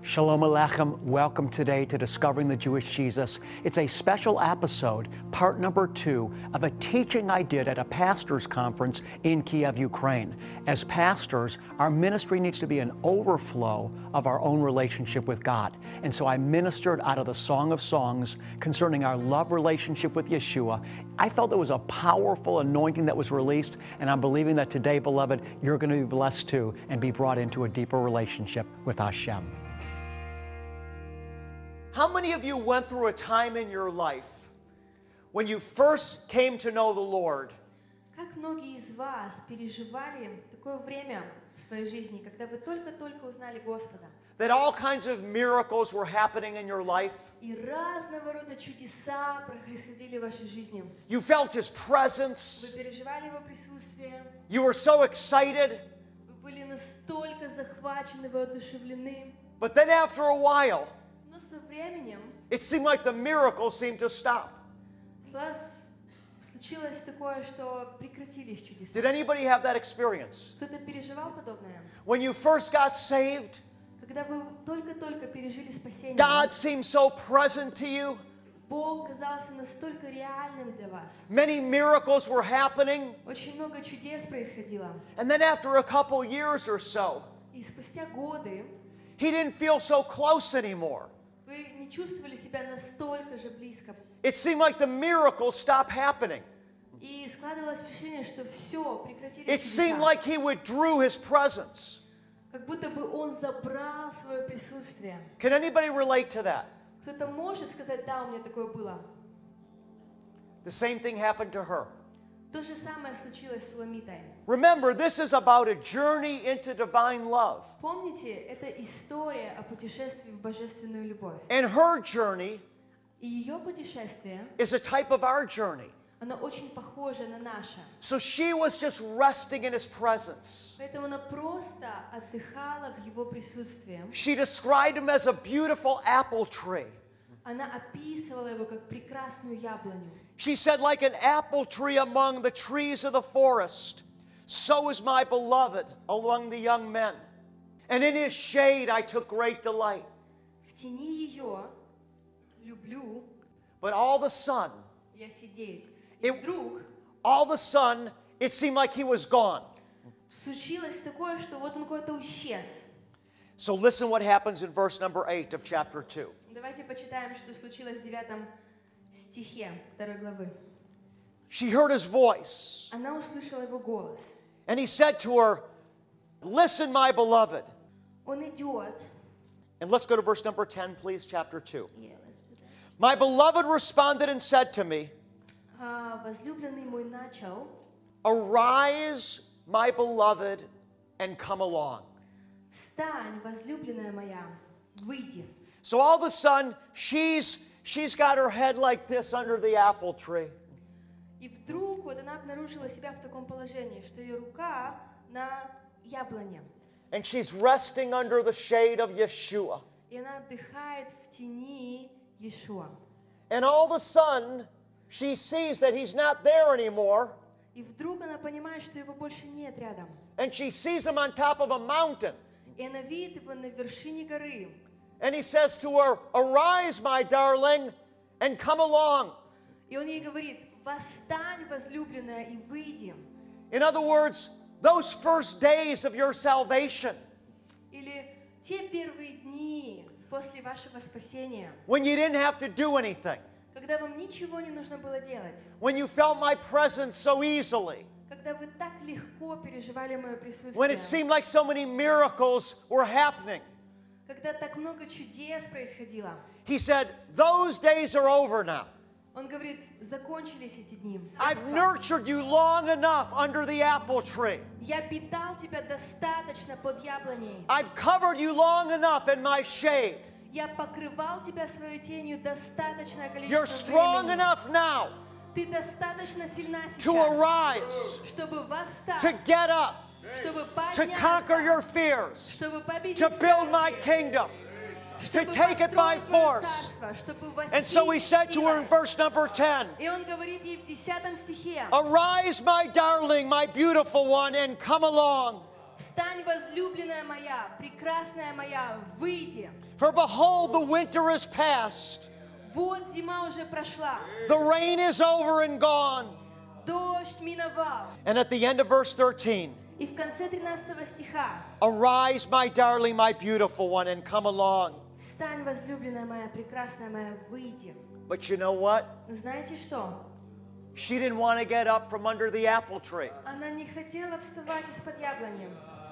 Shalom Aleichem. Welcome today to Discovering the Jewish Jesus. It's a special episode, part number 2, of a teaching I did at a pastor's conference in Kiev, Ukraine. As pastors, our ministry needs to be an overflow of our own relationship with God. And so I ministered out of the Song of Songs concerning our love relationship with Yeshua. I felt there was a powerful anointing that was released, and I'm believing that today, beloved, you're going to be blessed too and be brought into a deeper relationship with Hashem. How many of you went through a time in your life when you first came to know the Lord? Как многие из вас переживали такое время в своей жизни, когда вы только-только узнали Господа? That all kinds of miracles were happening in your life. И разного рода чудеса происходили в вашей жизни. You felt His presence. Вы переживали Его присутствие. You were so excited. Вы были настолько захвачены, воодушевлены. But then after a while, Но со временем it seemed like the miracle seemed to stop. Случилось такое, что прекратились чудеса. Did anybody have that experience? Кто-то переживал подобное? When you first got saved, Когда вы только-только пережили спасение, God seemed so present to you. Бог казался настолько реальным для вас. Many miracles were happening. Очень много чудес происходило. And then after a couple years or so, И спустя годы He didn't feel so close anymore. вы не чувствовали себя настолько же близко. It seemed like the miracles stopped happening. И складывалось впечатление, что все, прекратились It seemed чудеса. like He withdrew His presence. Как будто бы Он забрал свое присутствие. Can anybody relate to that? Кто-то может сказать, да, у меня такое было. The same thing happened to her. То же самое случилось с Суламитой. Remember, this is about a journey into divine love. Помните, это история о путешествии в божественную любовь. And her journey И ее путешествие, is a type of our journey. оно очень похоже на наше. So she was just resting in His presence. Поэтому она просто отдыхала в Его присутствии. She described Him as a beautiful apple tree. Она описывала Его как прекрасную яблоню. She said, like an apple tree among the trees of the forest, so is my beloved among the young men. And in His shade I took great delight. В тени ее люблю But all the sun, я сидеть. И вдруг all of a sudden, it seemed like He was gone. случилось такое, что вот Он куда-то исчез. So listen what happens in verse number 8 of chapter 2. Давайте почитаем, что случилось в 9 стихе 2 главы. She heard His voice, Она услышала Его голос. and He said to her, "Listen, my beloved." Он идет. And let's go to verse number 10, please, chapter 2. Yeah, let's do that. My beloved responded and said to me, Возлюбленный мой начал: "Arise, my beloved, and come along." «Встань, возлюбленная моя, выйди». So all of a sudden, she's got her head like this under the apple tree. И вдруг вот она обнаружила себя в таком положении, что ее рука на яблоне. And she's resting under the shade of Yeshua. И она отдыхает в тени Иешуа. And all of a sudden, she sees that He's not there anymore. И вдруг она понимает, что его больше нет рядом. And she sees Him on top of a mountain. И она видит его на вершине горы. And He says to her, "Arise, my darling, and come along." И он ей говорит: «Восстань, возлюбленная, и выйди». In other words, those first days of your salvation, Или те первые дни после вашего спасения, when you didn't have to do anything, когда вам ничего не нужно было делать, when you felt my presence so easily, когда вы так легко переживали мое when it присутствие, seemed like so many miracles were happening. когда так много чудес происходило. He said, "Those days are over now. Он говорит: закончились эти дни. I've nurtured you long enough under the apple tree. Я питал тебя достаточно под яблоней. I've covered you long enough in my shade. Я покрывал тебя своей тенью достаточное You're количество strong времени. enough now Ты достаточно сильна to сейчас, arise, чтобы восстать, to get up, чтобы to conquer your подняться, fears, чтобы победить to build my страхи, kingdom, to чтобы take it by построить твое force." царство, чтобы And so He восстать said to her in силой. verse number 10, И он говорит ей в 10 стихе: "Arise, my darling, my beautiful one, and come along." Встань, возлюбленная моя, прекрасная моя, выйди. For behold, the winter is past. Вот зима уже прошла, The rain is over and gone. дождь миновал. And at the end of verse 13, И в конце 13 стиха: arise, my darling, my beautiful one, and come along. «Встань, возлюбленная моя, прекрасная моя, выйди». But you know what? Но знаете что? She didn't want to get up from under the apple tree. Она не хотела вставать из-под яблони.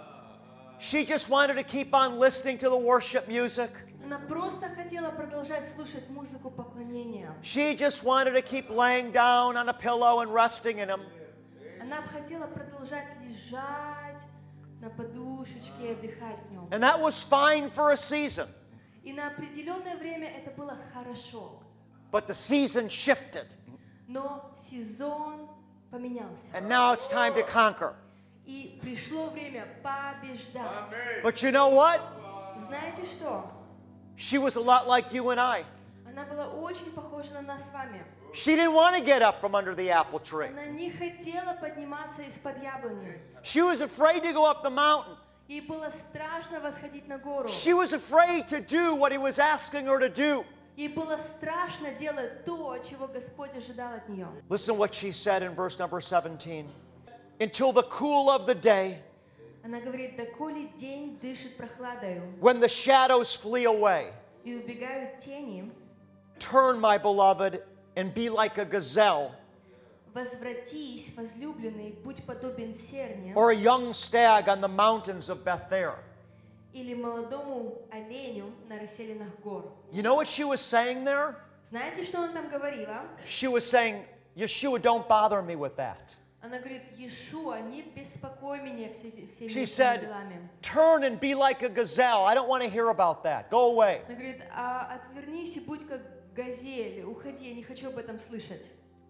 She just wanted to keep on listening to the worship music. Она просто хотела продолжать слушать музыку поклонения. She just wanted to keep laying down on a pillow and resting in him. Она бы хотела продолжать лежать на подушечке и отдыхать в нем. And that was fine for a season. И на определенное время это было хорошо. But the season shifted. Но сезон поменялся. And now it's time to conquer. И пришло время побеждать. But you know what? Знаете что? She was a lot like you and I. Она была очень похожа на нас с вами. She didn't want to get up from under the apple tree. Она не хотела подниматься из-под яблони. She was afraid to go up the mountain. Ей было страшно восходить на гору. She was afraid to do what he was asking her to do. Ей было страшно делать то, чего Господь ожидал от нее. Listen what she said in verse number 17. Until the cool of the day, Она говорит: «Доколе день дышит прохладою, when the shadows flee away, и убегают тени, turn, my beloved, and be like a gazelle возвратись, возлюбленный, будь подобен серне or a young stag on the mountains of Bethair. или молодому оленю на расселенных гор». You know what she was saying there? Знаете, что она там говорила? She was saying, Yeshua, don't bother me with that. Она говорит: «Иешуа, не беспокой меня всеми She этими said, делами». turn and be like a gazelle. I don't want to hear about that. Go away. Она говорит: «Отвернись и будь как газель, уходи, я не хочу об этом слышать».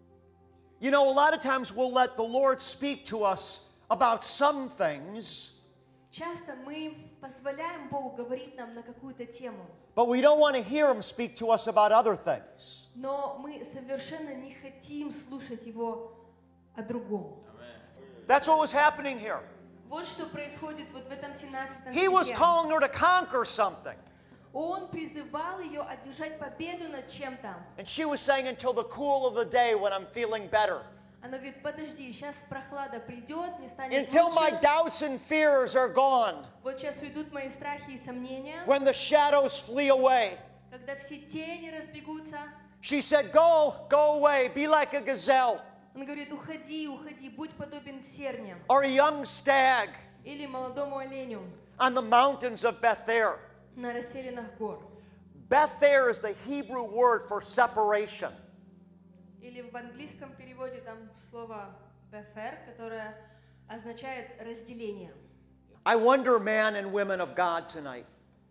You know, a lot of times we'll let the Lord speak to us about some things, Часто мы позволяем Богу говорить нам на какую-то тему, but we don't want to hear Him speak to us about other things. но мы совершенно не хотим слушать Его о другом. That's what was happening here. Вот что происходит вот в этом 17 He was стихе. calling her to conquer something. Он призывал ее одержать победу над чем-то. And she was saying, until the cool of the day when I'm feeling better. Она говорит: «Подожди, сейчас прохлада придет, не станет Until my лучше. doubts and fears are gone. Вот сейчас уйдут мои страхи и сомнения, When the shadows flee away. когда все тени разбегутся». She said, go away, be like a gazelle Он говорит: «Уходи, уходи, будь подобен серне or a young stag или молодому оленю on the mountains of Bethair. на расселенных гор». Bethair is the Hebrew word for separation. Или в английском переводе там слово «бефер», которое означает разделение. I wonder, man and women of God tonight,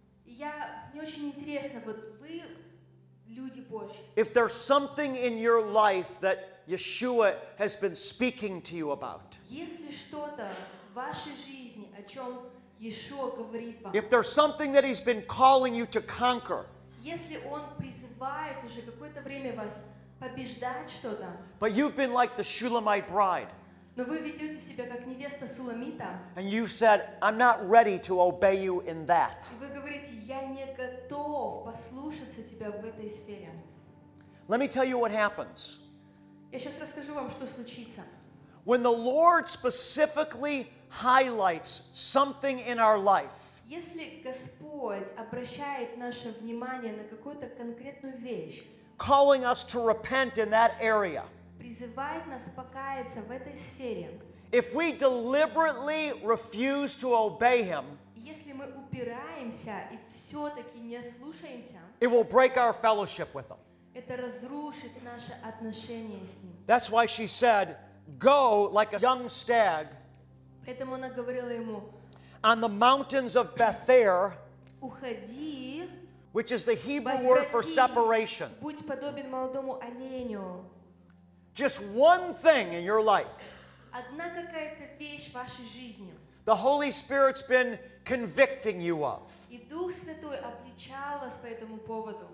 Мне очень интересно, вот вы люди Божьи. if there's something in your life that Yeshua has been speaking to you about, Если что-то в вашей жизни, о чем Иешуа говорит вам, if there's something that He's been calling you to conquer, если Он призывает уже какое-то время вас побеждать что-то, but you've been like the Shulamite bride, но вы ведете себя как невеста Суламита, and you've said, I'm not ready to obey you in that. и вы говорите: «Я не готов послушаться тебя в этой сфере». Let me tell you what happens. Я сейчас расскажу вам, что случится. When the Lord specifically highlights something in our life, Если Господь обращает наше внимание на какую-то конкретную вещь, calling us to repent in that area, призывает нас покаяться в этой сфере, if we deliberately refuse to obey Him, если мы упираемся и все-таки не слушаемся, it will break our fellowship with Him. это разрушит наши отношения с Ним. That's why she said, go like a young stag Поэтому она говорила ему: on the mountains of Bethair, «Уходи, which is the Hebrew word for возвратись, separation. будь подобен молодому оленю». Just one thing in your life. Одна какая-то вещь в вашей жизни, The Holy Spirit's been convicting you of. и Дух Святой обличал вас по этому поводу.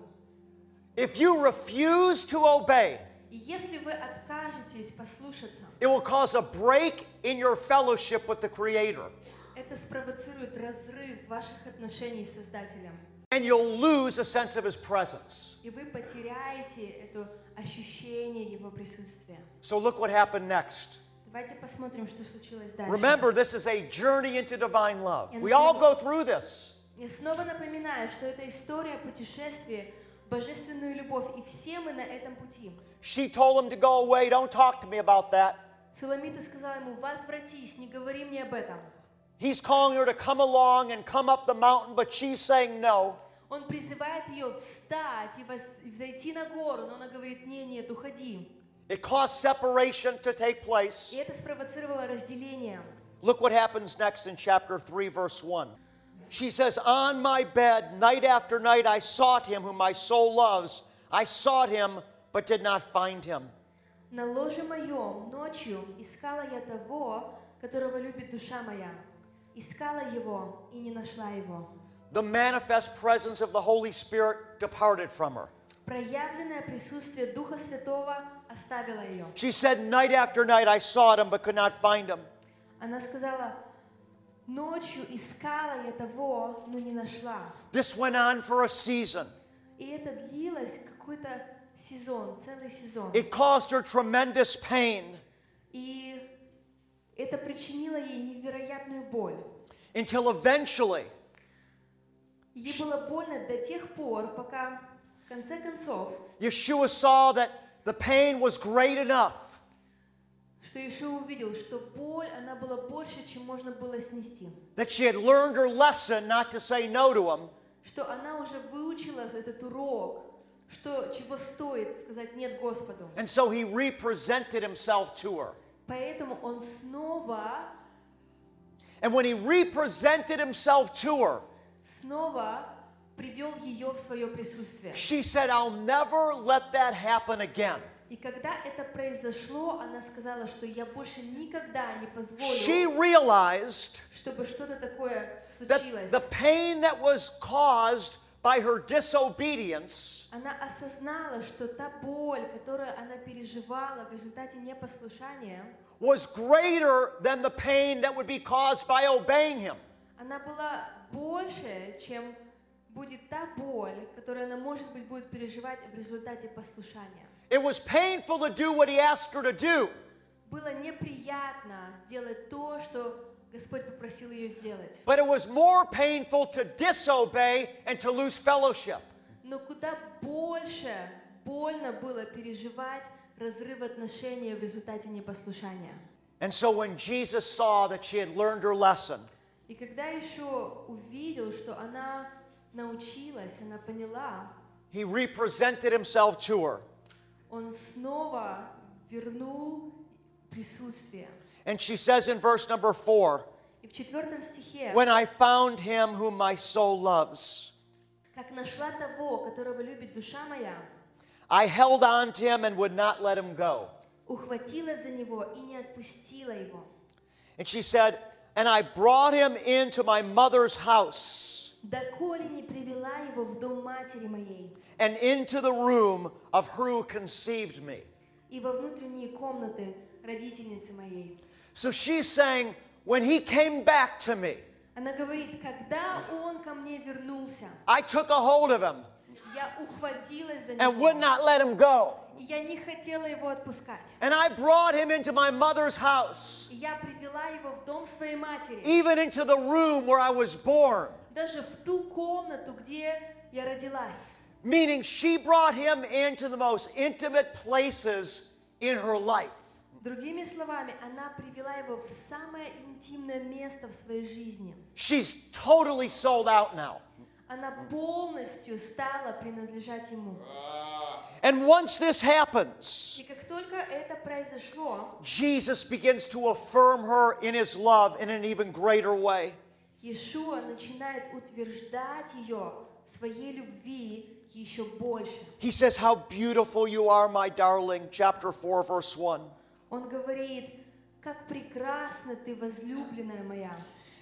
If you refuse to obey, И если вы откажетесь послушаться, it will cause a break in your fellowship with the Creator. это спровоцирует разрыв ваших отношений с Создателем. And you'll lose a sense of His presence. И вы потеряете это ощущение Его присутствия. So look what happened next. Давайте посмотрим, что случилось дальше. Remember, this is a journey into divine love. We all go through this. Я снова напоминаю, что это история путешествия в божественную любовь, и все мы на этом пути. She told him to go away. Don't talk to me about that. Суламита сказала ему: возвратись, не говори мне об этом. He's calling her to come along and come up the mountain, but she's saying no. Он призывает ее встать и взойти на гору, но она говорит: нет, уходи. It caused separation to take place. И это спровоцировало разделение. Look what happens next in chapter 3, verse 1. She says, on my bed, night after night, I sought him whom my soul loves. I sought him, but did not find him. На ложе моем ночью искала я того, которого любит душа моя. Искала его и не нашла его. The manifest presence of the Holy Spirit departed from her. Проявленное присутствие Духа Святого оставило ее. She said, night after night, I sought him, but could not find him. Она сказала: ночью искала я того, но не нашла. This went on for a season. И это длилось какой-то сезон, целый сезон. It caused her tremendous pain И это причинило ей невероятную боль. until eventually Ей было больно до тех пор, пока в конце концов, Yeshua saw that the pain was great enough что Иешуа увидел, что боль, она была больше, чем можно было снести. that she had learned her lesson not to say no to him. Что она уже выучила этот урок, что чего стоит сказать нет Господу. And so he represented himself to her. Поэтому он снова And when he represented himself to her, привел ее в свое присутствие. she said, I'll never let that happen again. И когда это произошло, она сказала, что я больше никогда не She позволю, realized чтобы что-то такое that случилось. the pain that was caused by her disobedience Она осознала, что та боль, которую она переживала в результате непослушания, was greater than the pain that would be caused by obeying him. она была больше, чем будет та боль, которую она, может быть, будет переживать в результате послушания. It was painful to do what he asked her to do. Было неприятно делать то, что Господь попросил ее сделать. But it was more painful to disobey and to lose fellowship. Но куда больше больно было переживать разрыв отношений в результате непослушания. And so when Jesus saw that she had learned her lesson, И когда еще увидел, что она научилась, она поняла, he represented himself to her. он снова вернул присутствие. And she says in verse number 4, И в 4 стихе, when I found him whom my soul loves, как нашла того, которого любит душа моя, I held on to him and would not let him go. ухватилась за него и не отпустила его. And she said, and I brought him into my mother's house Доколе не привела его в дом матери моей and into the room of her who conceived me. и во внутренние комнаты родительницы моей. So she's saying, when he came back to me, Она говорит, когда он ко мне вернулся, I took a hold of him я ухватилась за and would него, not let him go. и я не хотела его отпускать. And I brought him into my mother's house, И я привела его в дом своей матери, even into the room where I was born. даже в ту комнату, где я родилась. Meaning she brought him into the most intimate places in her life. Другими словами, она привела его в самое интимное место в своей жизни. She's totally sold out now. Она полностью стала принадлежать ему. And once this happens, И как только это произошло, Jesus begins to affirm her in his love in an even greater way. Иешуа начинает утверждать ее в своей любви еще больше. He says, how beautiful you are, my darling, chapter 4, verse 1. Он говорит, как прекрасна ты, возлюбленная моя.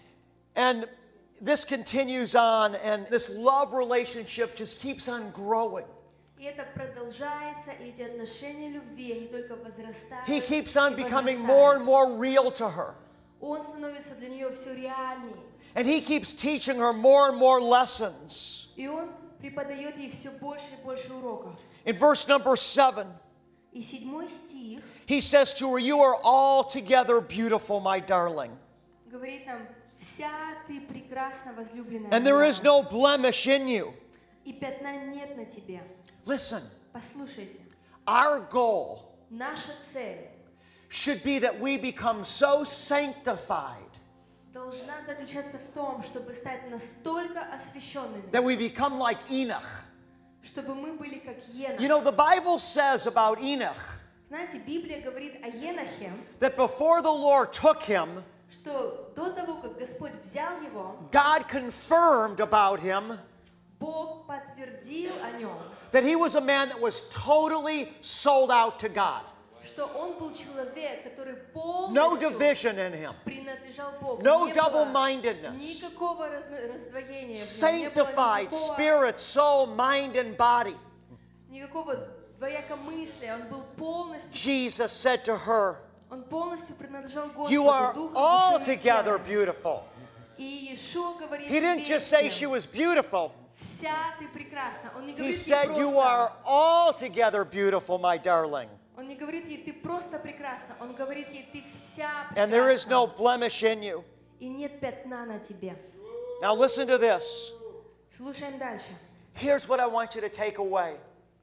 And this continues on, and this love relationship just keeps on growing. И это продолжается, и эти отношения любви, они только возрастают. He keeps on и becoming возрастают. more and more real to her. Он становится для нее все реальней. And he keeps teaching her more and more lessons. И он преподает ей все больше и больше уроков. In verse number 7, И 7 стих he says to her, "You are altogether beautiful, my darling. говорит нам: «Вся ты прекрасна, возлюбленная And there моя, is no blemish in you." и пятна нет на тебе». Listen, Послушайте, our goal наша цель should be that we become so sanctified должна заключаться в том, чтобы стать настолько освященными, that we become like Enoch. чтобы мы были как Енох. You know, the Bible says about Enoch Знаете, Библия говорит о Енохе, that before the Lord took him, что до того, как Господь взял его, God confirmed about him Бог подтвердил о нем, that he was a man that was totally sold out to God. что он был человек, который No полностью division in him. принадлежал Богу. No Не было double-mindedness. никакого раздвоения, в нем, не было Sanctified никакого- spirit, soul, mind, and body. никакого двоякомыслия. Он был полностью, Jesus said to her, он полностью принадлежал Господу, "You are духом, душой и altogether телом. beautiful." И Иешуа говорит He didn't just say she тебе: was beautiful. «Вся ты прекрасна». Он не He говорит ей said, "You are просто, altogether beautiful, my darling." он не говорит ей: «Ты просто прекрасна». Он говорит ей: «Ты вся And there is прекрасна». no blemish in you. И нет пятна на тебе. Now listen to this. Слушаем дальше. Here's what I want you to take away.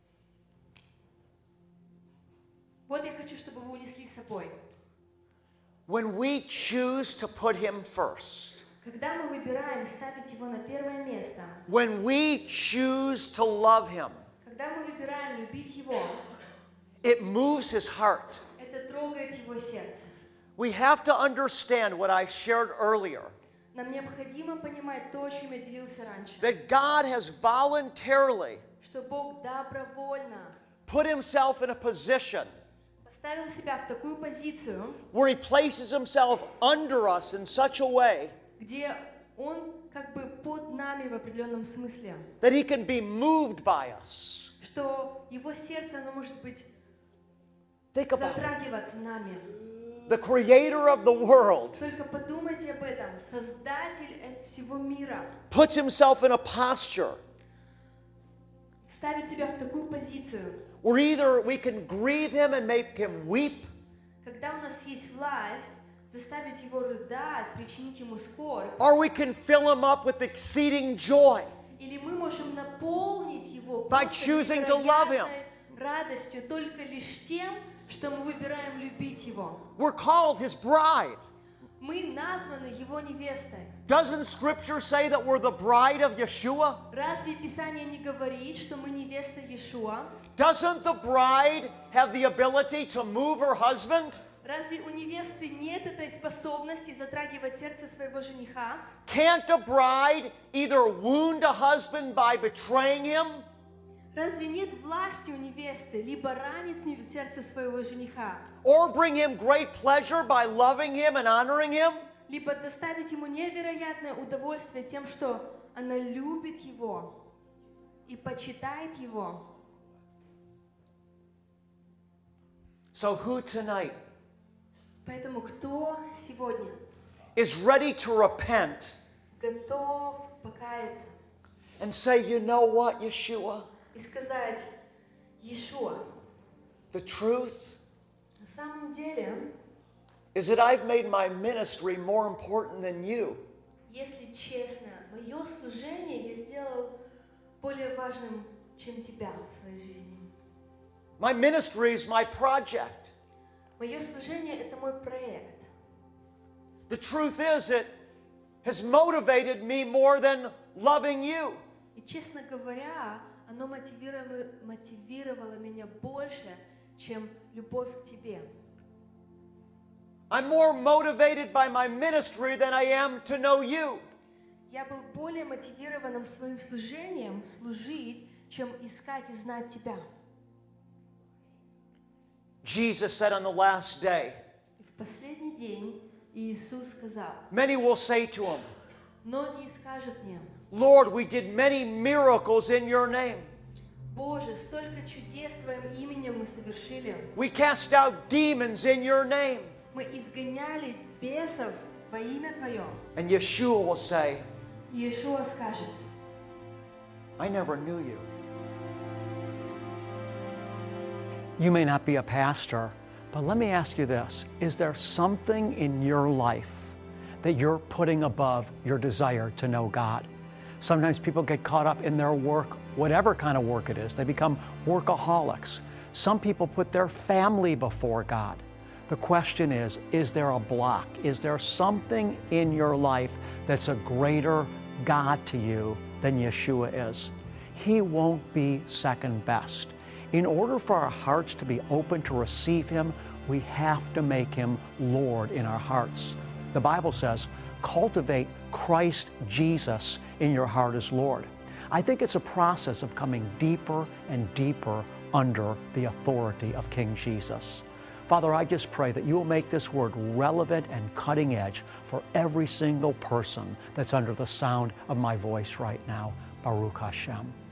Вот я хочу, чтобы вы унесли с собой. When we choose to put him first, Когда мы выбираем ставить его на первое место, when we choose to love him, когда мы выбираем любить его, it moves his heart. это трогает его сердце. We have to understand what I shared earlier, Нам необходимо понимать то, о чем я делился раньше, that God has voluntarily что Бог добровольно put himself in a position поставил себя в такую позицию, where he places himself under us in such a way где Он как бы под нами в определенном смысле, that he can be moved by us. что его сердце, оно может быть Think about it. затрагиваться нами. The creator of the world Только подумайте об этом. Создатель всего мира puts himself in a posture ставит себя в такую позицию, where either we can grieve him and make him weep, когда у нас есть власть заставить его рыдать, причинить ему скорбь, or we can fill him up with exceeding joy. или мы можем наполнить его By просто choosing to love him. невероятной радостью только лишь тем, что мы выбираем любить его. We're called his bride. Мы названы его невестой. Doesn't Scripture say that we're the bride of Yeshua? Разве Писание не говорит, что мы невеста Иешуа? Doesn't the bride have the ability to move her husband? Разве у невесты нет этой способности затрагивать сердце своего жениха? Can't a bride either wound a husband by betraying him, Разве нет власти у невесты либо ранить сердце своего жениха, or bring him great pleasure by loving him and honoring him? либо доставить ему невероятное удовольствие тем, что она любит его и почитает его? So who tonight Поэтому кто сегодня is ready to repent готов покаяться and say, "You know what, Yeshua? и сказать: Иешуа, The truth на самом деле, is that I've made my ministry more important than you. если честно, мое служение я сделал более важным, чем тебя в своей жизни. My ministry is my project. Мое служение — это мой проект. The truth is, it has motivated me more than loving you." И, честно говоря, оно мотивировало меня больше, чем любовь к тебе. I'm more motivated by my ministry than I am to know you. Я был более мотивированным своим служением служить, чем искать и знать тебя. Jesus said on the last day, И в последний день Иисус сказал: many will say to him, многие скажут мне: "Lord, we did many miracles in your name. Боже, столько чудес Твоим именем мы совершили. We cast out demons in your name. Мы изгоняли бесов во имя Твое. And Yeshua will say, Иешуа скажет: I never knew you. You may not be a pastor, but let me ask you this. Is there something in your life that you're putting above your desire to know God? Sometimes people get caught up in their work, whatever kind of work it is. They become workaholics. Some people put their family before God. The question is there a block? Is there something in your life that's a greater God to you than Yeshua is? He won't be second best. In order for our hearts to be open to receive Him, we have to make Him Lord in our hearts. The Bible says, cultivate Christ Jesus in your heart as Lord. I think it's a process of coming deeper and deeper under the authority of King Jesus. Father, I just pray that you will make this word relevant and cutting edge for every single person that's under the sound of my voice right now. Baruch Hashem.